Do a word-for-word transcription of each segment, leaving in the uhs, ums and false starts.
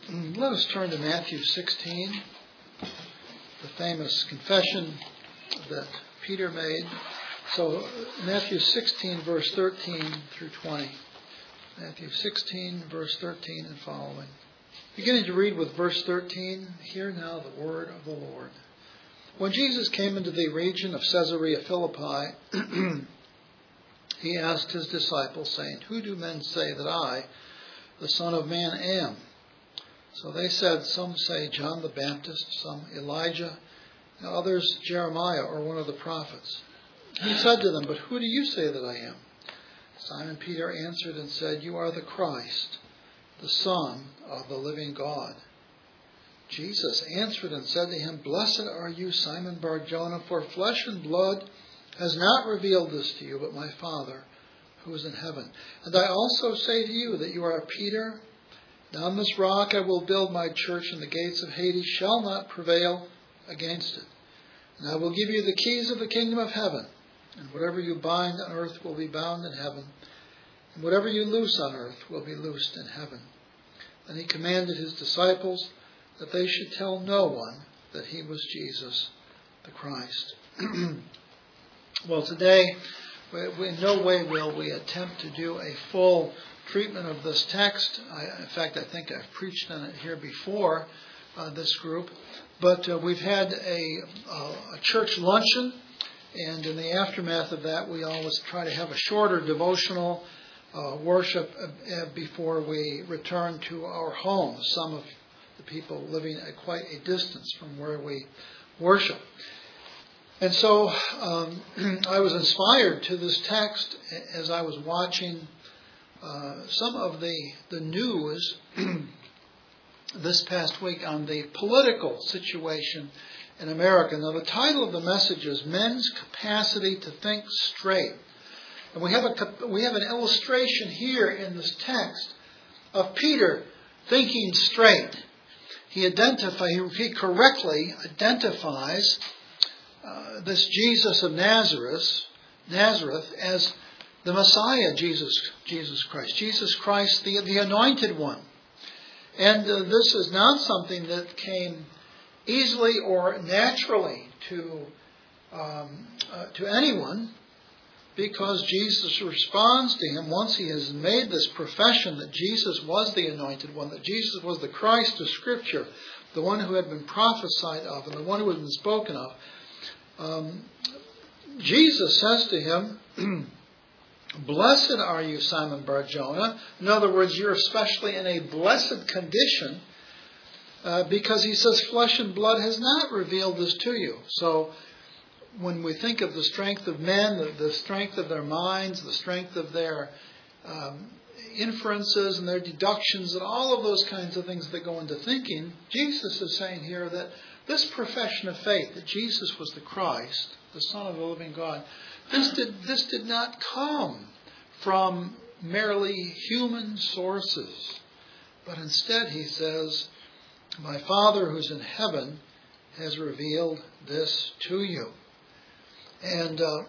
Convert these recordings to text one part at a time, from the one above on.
Let us turn to Matthew sixteen, the famous confession that Peter made. So Matthew sixteen, verse thirteen through twenty. Matthew sixteen, verse thirteen and following. Beginning to read with verse thirteen, hear now the word of the Lord. When Jesus came into the region of Caesarea Philippi, he asked his disciples, saying, "Who do men say that I, the Son of Man, am?" So they said, "Some say John the Baptist, some Elijah, and others Jeremiah or one of the prophets." He said to them, "But who do you say that I am?" Simon Peter answered and said, "You are the Christ, the Son of the living God." Jesus answered and said to him, "Blessed are you, Simon Bar-Jonah, for flesh and blood has not revealed this to you, but my Father who is in heaven. And I also say to you that you are Peter. And on this rock I will build my church, and the gates of Hades shall not prevail against it. And I will give you the keys of the kingdom of heaven. And whatever you bind on earth will be bound in heaven, and whatever you loose on earth will be loosed in heaven." Then he commanded his disciples that they should tell no one that he was Jesus the Christ. Well, today, we, in no way will we attempt to do a full treatment of this text. I, in fact, I think I've preached on it here before, uh, this group. But uh, we've had a, uh, a church luncheon, and in the aftermath of that, we always try to have a shorter devotional uh, worship uh, before we return to our homes. Some of the people living at quite a distance from where we worship. And so um, I was inspired to this text as I was watching uh, some of the, the news this past week on the political situation in America. Now, the title of the message is Men's Capacity to Think Straight. And we have a we have an illustration here in this text of Peter thinking straight. He identify he correctly identifies uh, this Jesus of Nazareth, Nazareth as the Messiah, Jesus, Jesus Christ, Jesus Christ, the the Anointed One. And uh, this is not something that came easily or naturally to um, uh, to anyone, because Jesus responds to him once he has made this profession that Jesus was the Anointed One, that Jesus was the Christ of Scripture, the one who had been prophesied of and the one who had been spoken of. Um, Jesus says to him, "Blessed are you, Simon Bar-Jonah." In other words, you're especially in a blessed condition uh, because he says flesh and blood has not revealed this to you. So when we think of the strength of men, the, the strength of their minds, the strength of their um, inferences and their deductions and all of those kinds of things that go into thinking, Jesus is saying here that this profession of faith, that Jesus was the Christ, the Son of the living God, this did, this did not come from merely human sources. But instead, he says, "My Father who's in heaven has revealed this to you." And uh,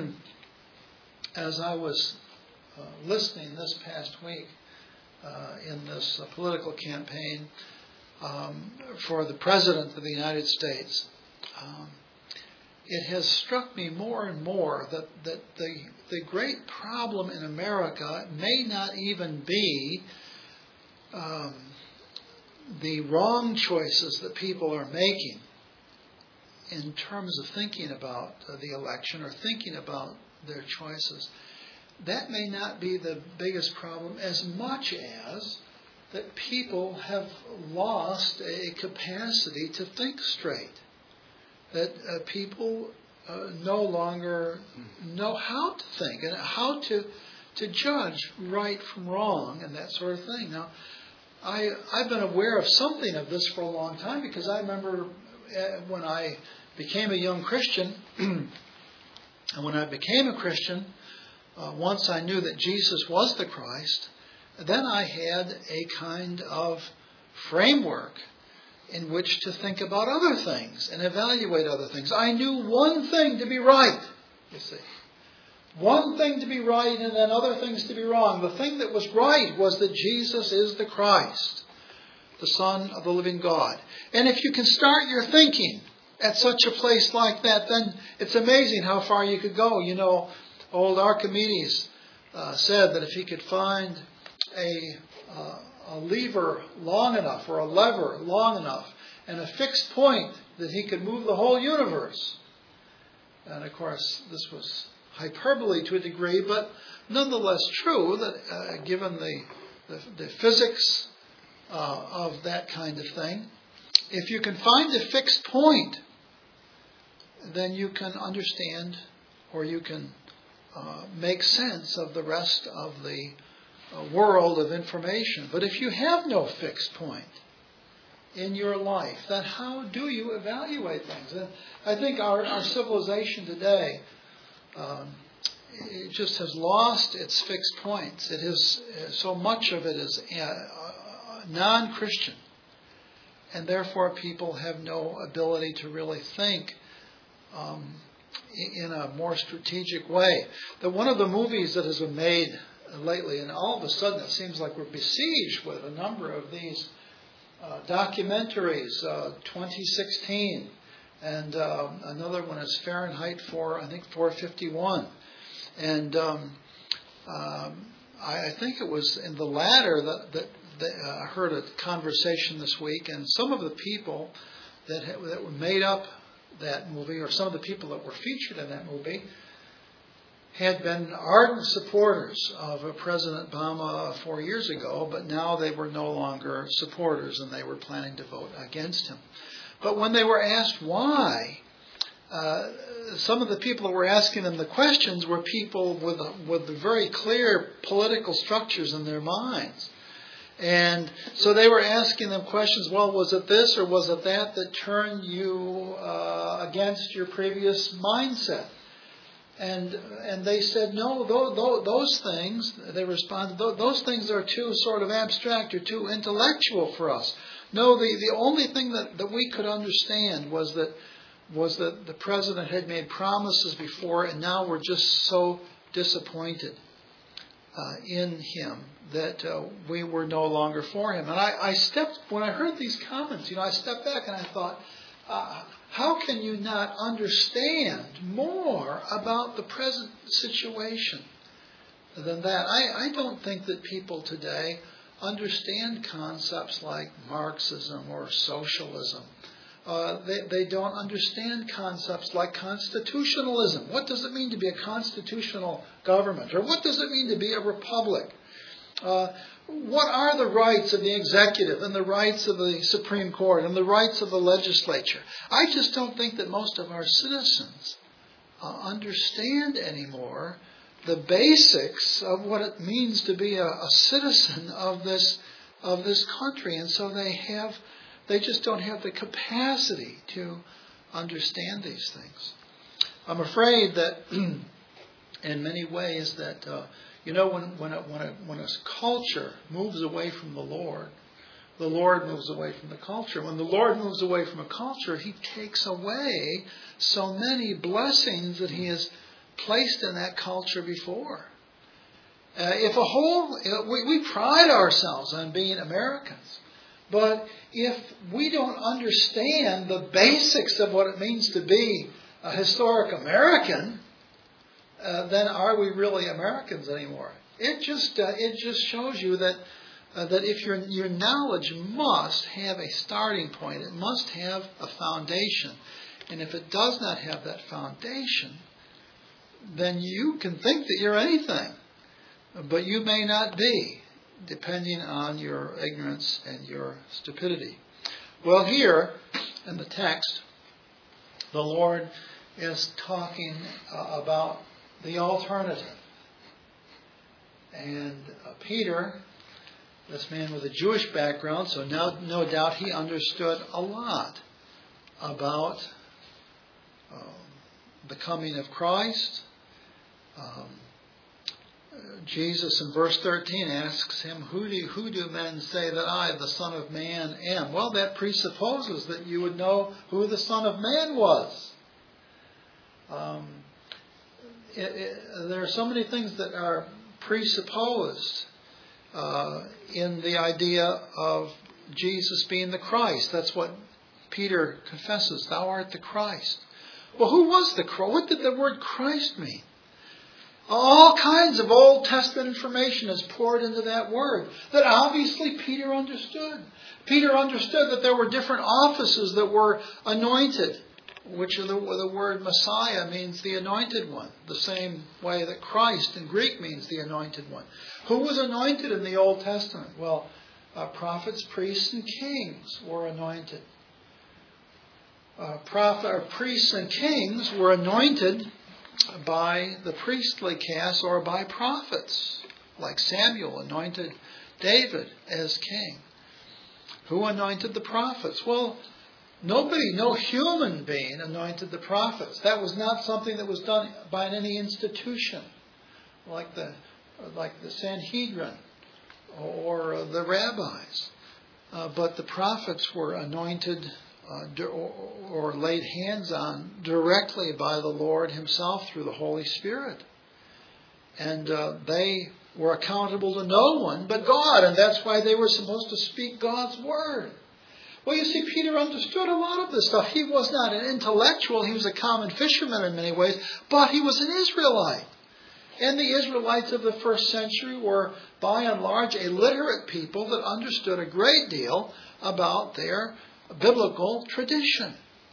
as I was uh, listening this past week uh, in this uh, political campaign um, for the President of the United States, um, it has struck me more and more that, that the, the great problem in America may not even be um, the wrong choices that people are making in terms of thinking about uh, the election or thinking about their choices. That may not be the biggest problem as much as that people have lost a capacity to think straight. That uh, people uh, no longer know how to think and how to to judge right from wrong and that sort of thing. Now, I, I've been aware of something of this for a long time, because I remember when I became a young Christian, and when I became a Christian, uh, once I knew that Jesus was the Christ, then I had a kind of framework in which to think about other things and evaluate other things. I knew one thing to be right, you see. One thing to be right and then other things to be wrong. The thing that was right was that Jesus is the Christ. the Son of the living God. And if you can start your thinking at such a place like that, then it's amazing how far you could go. You know, old Archimedes uh, said that if he could find a, uh, a lever long enough, or a lever long enough, and a fixed point, that he could move the whole universe. And of course, this was hyperbole to a degree, but nonetheless true that uh, given the, the, the physics uh, of that kind of thing, if you can find a fixed point, then you can understand, or you can uh, make sense of the rest of the uh, world of information. But if you have no fixed point in your life, then how do you evaluate things? And I think our, our civilization today, um, it just has lost its fixed points. It is, so much of it is uh, non-Christian. And therefore people have no ability to really think um, in a more strategic way. That one of the movies that has been made lately, and all of a sudden it seems like we're besieged with a number of these uh, documentaries, uh, twenty sixteen, and uh, another one is Fahrenheit four, I think four fifty-one. And um, um, I, I think it was in the latter that, that, that uh, I heard a conversation this week, and some of the people that, ha- that were made up that movie, or some of the people that were featured in that movie, had been ardent supporters of President Obama four years ago, but now they were no longer supporters, and they were planning to vote against him. But when they were asked why, uh, some of the people that were asking them the questions were people with with very clear political structures in their minds. And so they were asking them questions, well, was it this or was it that that turned you uh, against your previous mindset? And and they said, no, those, those things, they responded, those things are too sort of abstract or too intellectual for us. No, the, the only thing that, that we could understand was that was that the president had made promises before, and now we're just so disappointed uh, in him that uh, we were no longer for him. And I, I stepped, when I heard these comments, you know, I stepped back and I thought, uh, how can you not understand more about the present situation than that? I, I don't think that people today understand concepts like Marxism or socialism. Uh, they, they don't understand concepts like constitutionalism. What does it mean to be a constitutional government? Or what does it mean to be a republic? Uh, what are the rights of the executive and the rights of the Supreme Court and the rights of the legislature? I just don't think that most of our citizens uh, understand anymore the basics of what it means to be a, a citizen of this of this country, and so they have they just don't have the capacity to understand these things. I'm afraid that in many ways that uh, you know when when a, when a, when a culture moves away from the Lord, the Lord moves away from the culture. When the Lord moves away from a culture, He takes away so many blessings that He has placed in that culture before. Uh, if a whole, we, we pride ourselves on being Americans, but if we don't understand the basics of what it means to be a historic American, uh, then are we really Americans anymore? It just uh, it just shows you that uh, that if your your knowledge must have a starting point, it must have a foundation, and if it does not have that foundation, then you can think that you're anything, but you may not be, depending on your ignorance and your stupidity. Well, here in the text, the Lord is talking uh, about the alternative. And uh, Peter, this man with a Jewish background, so no, no doubt he understood a lot about uh, the coming of Christ. Um, Jesus in verse thirteen asks him, who do, who do men say that I, the Son of Man, am? Well, that presupposes that you would know who the Son of Man was. Um, it, it, there are so many things that are presupposed uh, in the idea of Jesus being the Christ. That's what Peter confesses. Thou art the Christ. Well, who was the Christ? What did the word Christ mean? All kinds of Old Testament information is poured into that word that obviously Peter understood. Peter understood that there were different offices that were anointed, which the, the word Messiah means the anointed one, the same way that Christ in Greek means the anointed one. Who was anointed in the Old Testament? Well, uh, prophets, priests, and kings were anointed. Uh, prophet, or priests and kings were anointed by the priestly caste or by prophets, like Samuel anointed David as king. Who anointed the prophets? Well, nobody, no human being anointed the prophets. That was not something that was done by any institution, like the like the Sanhedrin or the rabbis. Uh, but the prophets were anointed uh, or, or laid hands on directly by the Lord Himself through the Holy Spirit. And uh, they were accountable to no one but God, and that's why they were supposed to speak God's word. Well, you see, Peter understood a lot of this stuff. He was not an intellectual. He was a common fisherman in many ways, but he was an Israelite. And the Israelites of the first century were, by and large, a literate people that understood a great deal about their biblical tradition.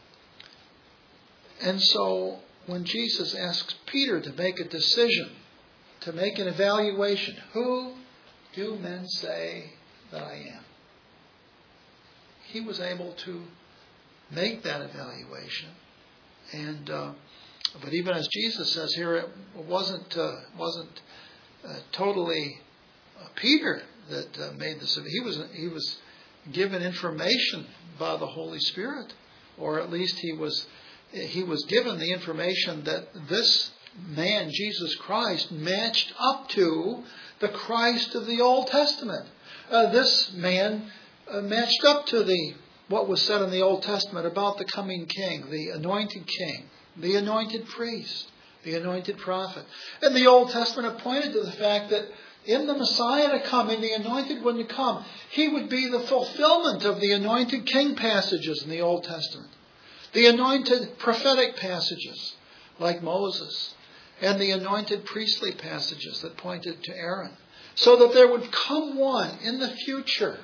And so, when Jesus asks Peter to make a decision, to make an evaluation, who do men say that I am? He was able to make that evaluation. And uh, but even as Jesus says here, it wasn't uh, wasn't uh, totally uh, Peter that uh, made this. He was he was given information by the Holy Spirit, or at least he was he was given the information that this man, Jesus Christ, matched up to the Christ of the Old Testament. Uh, this man uh, matched up to the what was said in the Old Testament about the coming king, the anointed king, the anointed priest, the anointed prophet. And the Old Testament pointed to the fact that in the Messiah to come, in the anointed one to come, he would be the fulfillment of the anointed king passages in the Old Testament, the anointed prophetic passages like Moses, and the anointed priestly passages that pointed to Aaron, so that there would come one in the future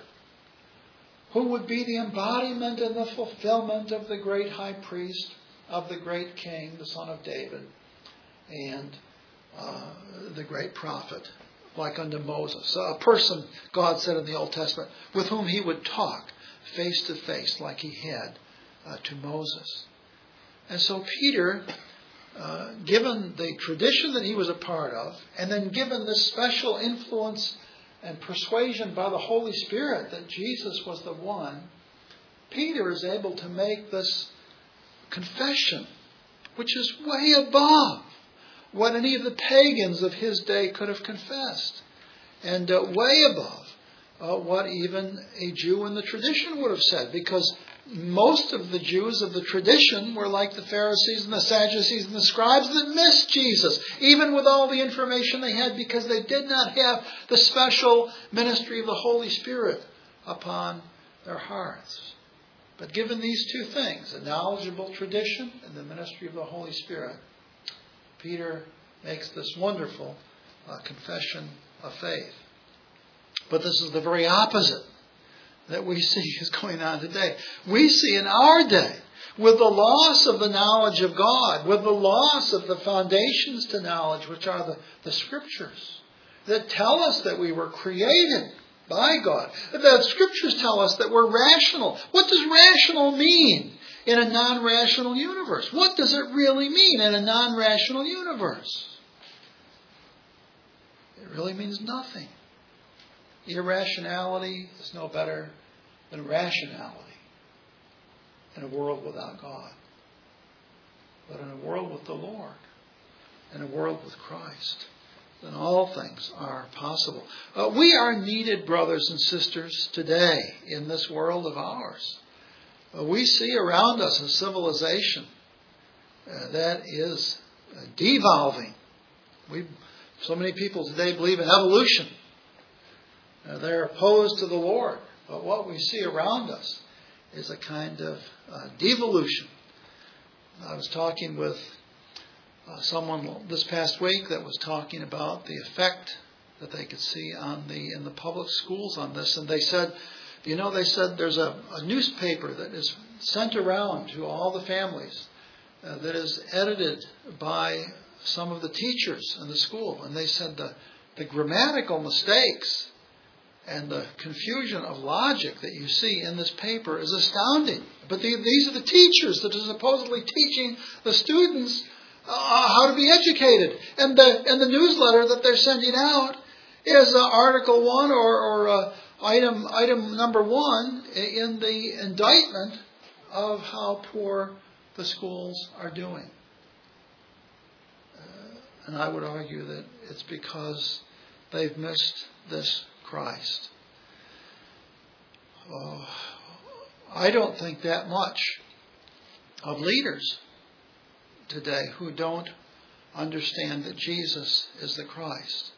who would be the embodiment and the fulfillment of the great high priest, of the great king, the son of David, and uh, the great prophet, like unto Moses. A person, God said in the Old Testament, with whom he would talk face to face like he had uh, to Moses. And so Peter, uh, given the tradition that he was a part of, and then given this special influence and persuasion by the Holy Spirit that Jesus was the one, Peter is able to make this confession, which is way above what any of the pagans of his day could have confessed, and uh, way above uh, what even a Jew in the tradition would have said, because most of the Jews of the tradition were like the Pharisees and the Sadducees and the scribes that missed Jesus, even with all the information they had, because they did not have the special ministry of the Holy Spirit upon their hearts. But given these two things, a knowledgeable tradition and the ministry of the Holy Spirit, Peter makes this wonderful uh, confession of faith. But this is the very opposite that we see is going on today. We see in our day, with the loss of the knowledge of God, with the loss of the foundations to knowledge, which are the, the Scriptures, that tell us that we were created by God. The Scriptures tell us that we're rational. What does rational mean in a non-rational universe? What does it really mean in a non-rational universe? It really means nothing. Irrationality is no better than rationality in a world without God. But in a world with the Lord, in a world with Christ, then all things are possible. Uh, we are needed, brothers and sisters, today in this world of ours. Uh, we see around us a civilization uh, that is uh, devolving. We, so many people today believe in evolution. Uh, they're opposed to the Lord, But what we see around us is a kind of uh, devolution. I was talking with uh, someone this past week that was talking about the effect that they could see on the in the public schools on this, and they said, you know, they said there's a, a newspaper that is sent around to all the families uh, that is edited by some of the teachers in the school, and they said the the grammatical mistakes and the confusion of logic that you see in this paper is astounding. But the, these are the teachers that are supposedly teaching the students uh, how to be educated. And the and the newsletter that they're sending out is uh, Article One or, or uh, item item number one in the indictment of how poor the schools are doing. Uh, and I would argue that it's because they've missed this Christ. Uh, I don't think that much of leaders today who don't understand that Jesus is the Christ.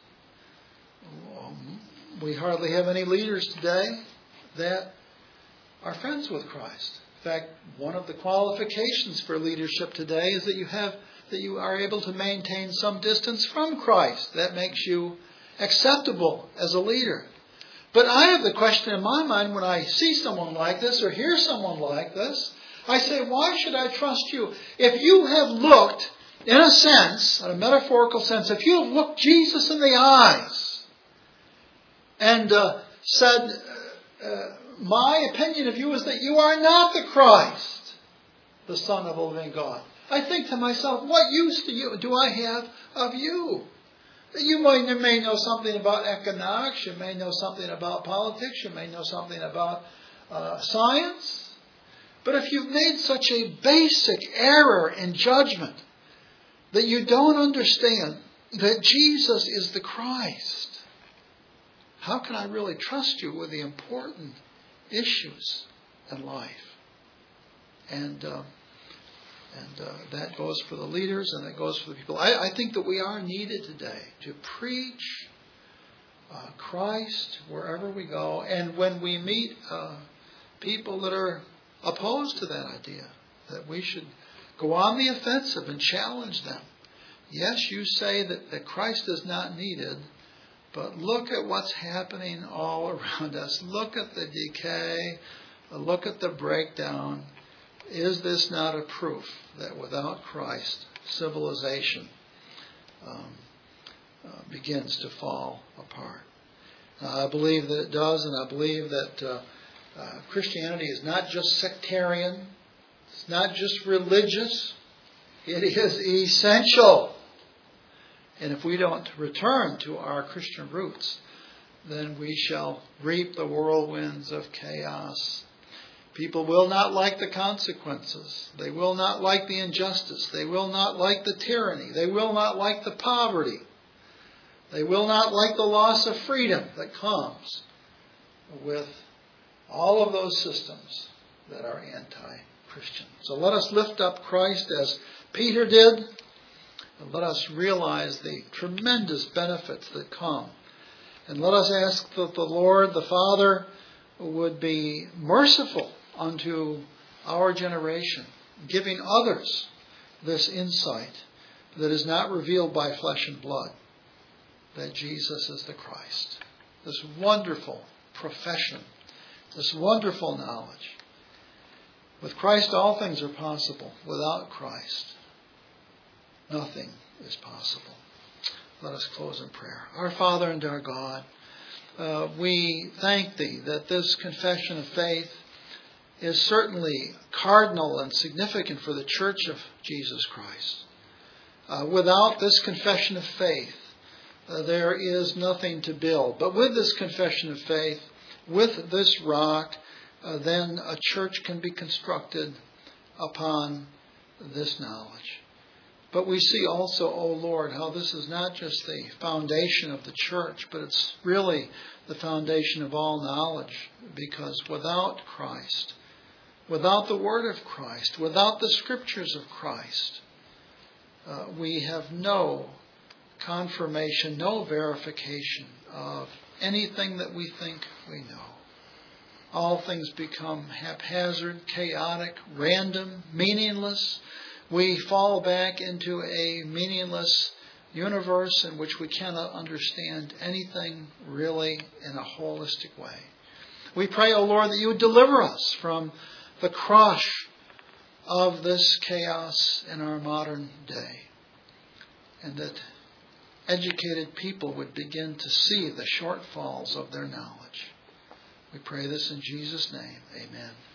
Um, we hardly have any leaders today that are friends with Christ. In fact, one of the qualifications for leadership today is that you have that you are able to maintain some distance from Christ. That makes you acceptable as a leader. But I have the question in my mind when I see someone like this or hear someone like this, I say, why should I trust you? If you have looked, in a sense, in a metaphorical sense, if you have looked Jesus in the eyes and uh, said, uh, uh, my opinion of you is that you are not the Christ, the Son of the living God, I think to myself, what use do you do I have of you? You may, you may know something about economics, you may know something about politics, you may know something about uh, science. But if you've made such a basic error in judgment that you don't understand that Jesus is the Christ, how can I really trust you with the important issues in life? And uh, And uh, that goes for the leaders and that goes for the people. I, I think that we are needed today to preach uh, Christ wherever we go. And when we meet uh, people that are opposed to that idea, that we should go on the offensive and challenge them. Yes, you say that, that Christ is not needed, but look at what's happening all around us. Look at the decay. Look at the breakdown. Is this not a proof that without Christ, civilization um, uh, begins to fall apart? Uh, I believe that it does, and I believe that uh, uh, Christianity is not just sectarian. It's not just religious. It is essential. And if we don't return to our Christian roots, then we shall reap the whirlwinds of chaos. People will not like the consequences. They will not like the injustice. They will not like the tyranny. They will not like the poverty. They will not like the loss of freedom that comes with all of those systems that are anti-Christian. So let us lift up Christ as Peter did, and let us realize the tremendous benefits that come. And let us ask that the Lord, the Father, would be merciful unto our generation, giving others this insight that is not revealed by flesh and blood, that Jesus is the Christ. This wonderful profession, this wonderful knowledge. With Christ all things are possible. Without Christ, nothing is possible. Let us close in prayer. Our Father and our God, uh, we thank Thee that this confession of faith is certainly cardinal and significant for the Church of Jesus Christ. Uh, without this confession of faith, uh, there is nothing to build. But with this confession of faith, with this rock, uh, then a church can be constructed upon this knowledge. But we see also, O Lord, how this is not just the foundation of the church, but it's really the foundation of all knowledge. Because without Christ, without the Word of Christ, without the Scriptures of Christ, uh, we have no confirmation, no verification of anything that we think we know. all things become haphazard, chaotic, random, meaningless. We fall back into a meaningless universe in which we cannot understand anything really in a holistic way. We pray, O Lord, that you would deliver us from the crush of this chaos in our modern day, and that educated people would begin to see the shortfalls of their knowledge. We pray this in Jesus' name. Amen.